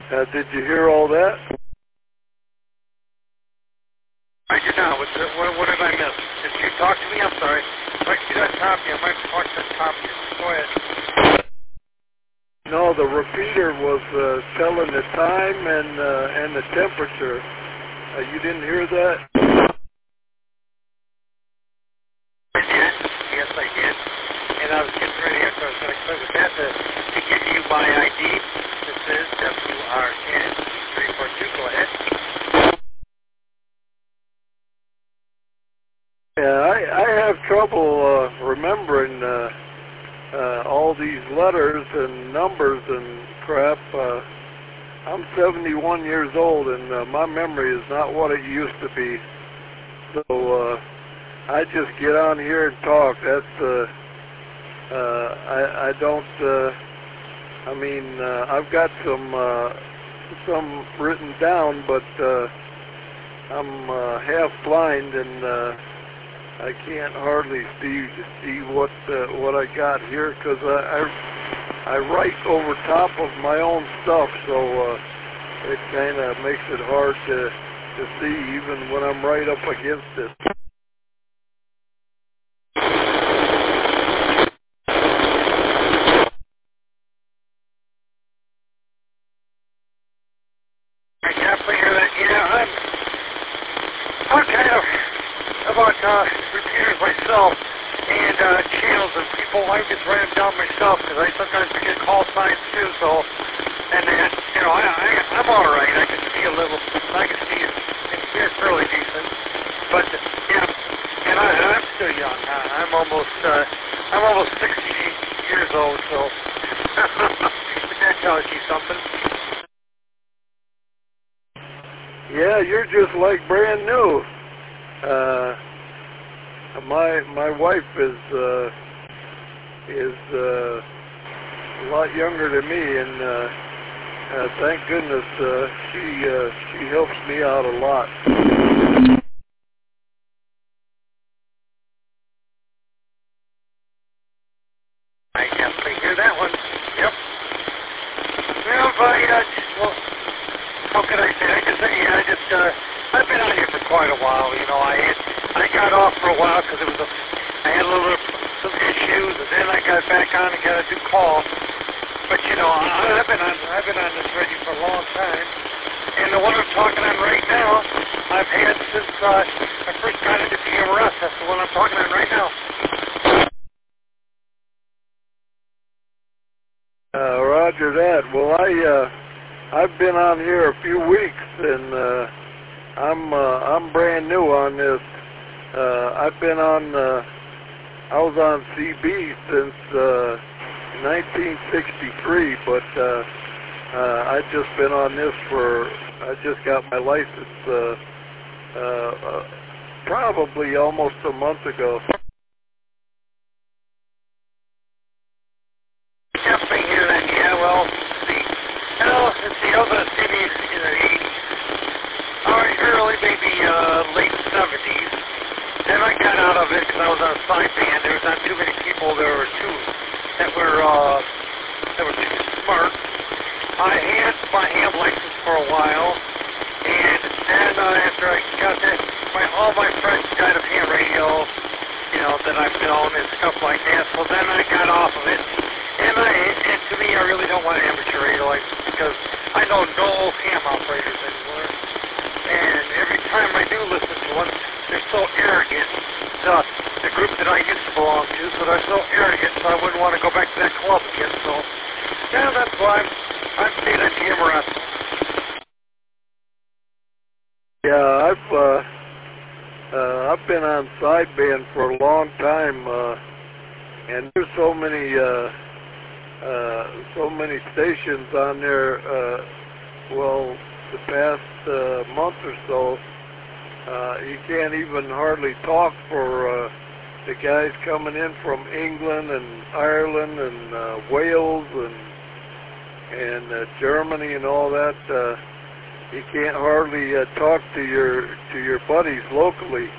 Did you hear all that? I did not. What did I miss? Did you talk to me? I'm sorry. If I see that top here, I might talk to that top here. Go ahead. No, the repeater was telling the time and the temperature. You didn't hear that? I did. Yes, I did. And I was getting ready after I was going to click with that to give you my ID. This is WRN342. Go ahead. Yeah, I have trouble remembering all these letters and numbers and crap. I'm 71 years old, and my memory is not what it used to be. So I just get on here and talk. That's I don't. I mean, I've got some written down, but I'm half blind and I can't hardly see what I got here because I write over top of my own stuff, so it kind of makes it hard to see even when I'm right up against it. I definitely hear that. Yeah, I'm kind of about repeaters myself and channels and people. I just write them down myself because I sometimes forget call signs too. So, and then I'm all right. I can see a little. I can see it. It's fairly decent. But yeah, and I'm still young. I'm almost 60 years old. So that tells you something. Yeah, you're just like brand new. My wife is a lot younger than me, and thank goodness she helps me out a lot. I definitely hear that one. Yep. Well, well, how can I say? I've been out here for quite a while. You know, I got off for a while because I had some issues, and then I got back on and got a new call. But you know, I've been on this radio for a long time, and the one I'm talking on right now, I've had since I first got into PMRS. That's the one I'm talking on right now. Roger that. Well, I've been on here a few weeks, and I'm brand new on this. I've been on. I was on CB since 1963, but I've just been on this I just got my license probably almost a month ago. Definitely hear that. Yeah, well, let's see. I was on CB in the 80s. Early, maybe late 70s. Then I got out of it because I was on a side band. There was not too many people. There were two that were too smart. I had my ham license for a while, and then after I got that, all my friends died of ham radio, you know, that I've known and stuff like that. So then I got off of it, and to me, I really don't want an amateur radio license because I know no ham operators anymore. And every time I do listen to one, they're so arrogant. The group that I used to belong to, so they're so arrogant, so I wouldn't want to go back to that club again. So, yeah, that's why I'm staying at PMRS. Yeah, I've been on sideband for a long time, and there's so many stations on there. Well, the past month or so, you can't even hardly talk for the guys coming in from England and Ireland and Wales and Germany and all that. You can't hardly talk to your buddies locally.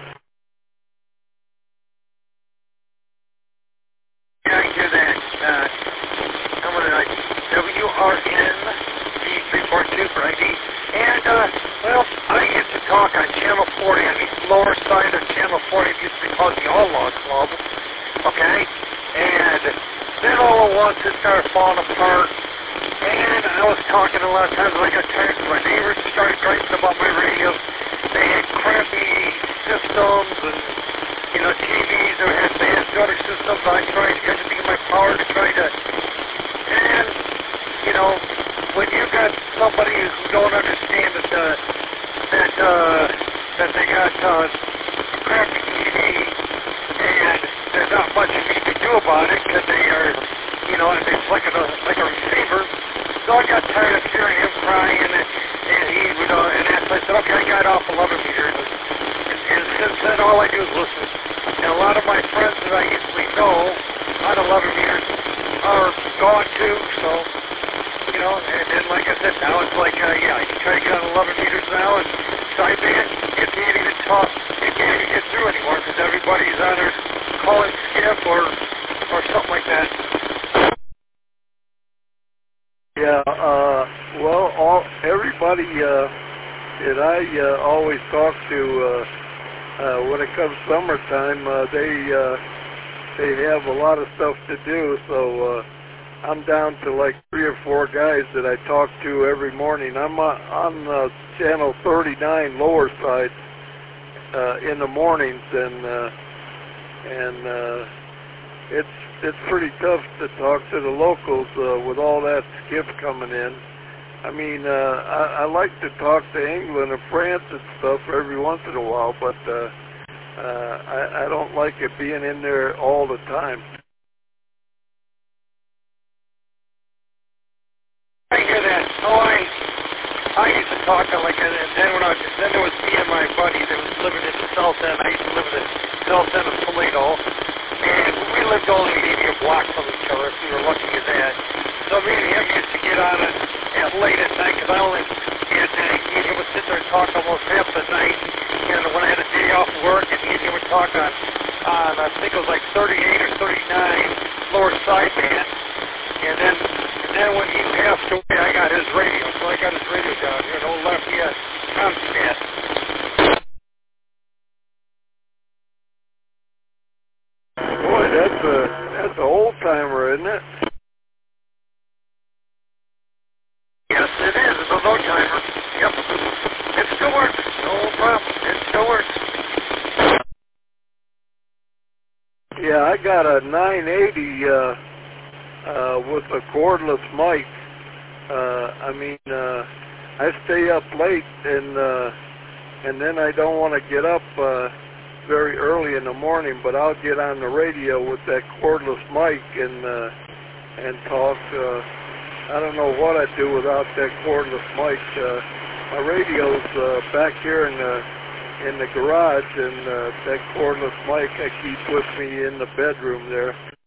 Yeah, I hear that. I'm going to WRN too, Frankie. And, well, I used to talk on Channel 40, on the lower side of Channel 40, it used to be called the Outlaw Club, okay? And then all at once it started falling apart, and I was talking a lot of times, I got tired of my neighbors started griping about my radio. They had crappy systems and, you know, TVs that had bad gutter systems. I tried to get everything in my power to try to, and, you know, when you got somebody who don't understand that they got crappy TV and there's not much you can do about it because they are, you know, it's like a receiver. So I got tired of hearing him crying, and he would, and after I said, okay, I got off 11 meters, and since then all I do is listen. And a lot of my friends that I usually know on 11 meters are gone too, so, you know, and then like I said, now it's like, yeah, you try to get on 11 meters now, and sideband, you can't even talk, you can't even get through anymore, because everybody's on their calling skip or something like that. Yeah, well, everybody that I always talk to when it comes summertime, they have a lot of stuff to do, so I'm down to like 3 or 4 guys that I talk to every morning. I'm on channel 39 lower side in the mornings, and it's pretty tough to talk to the locals with all that skip coming in. I mean, I like to talk to England and France and stuff every once in a while, but I don't like it being in there all the time. I hear that. Oh, I used to talk like that, and then there was me and my buddy that was living in the south end. I used to live in the south end of Toledo, and we lived only maybe a block from each other if we were lucky as that. So me and him used to get on it at late at night, because I only, and me and him would sit there and talk almost half the night, and when I had a day off work, and me and him would talk on I think it was like 38 or 39 lower sideband, and then when he passed away, I got his radio, so I got his radio down here, an old Lafayette Comstat. Boy, that's an old timer, isn't it? Yes, it is. It's a low timer. Yep. It still works. No problem. It still works. Yeah, I got a 980 with a cordless mic. I mean, I stay up late, and then I don't want to get up very early in the morning, but I'll get on the radio with that cordless mic and talk. I don't know what I'd do without that cordless mic. My radio's back here in the garage, and that cordless mic I keep with me in the bedroom there.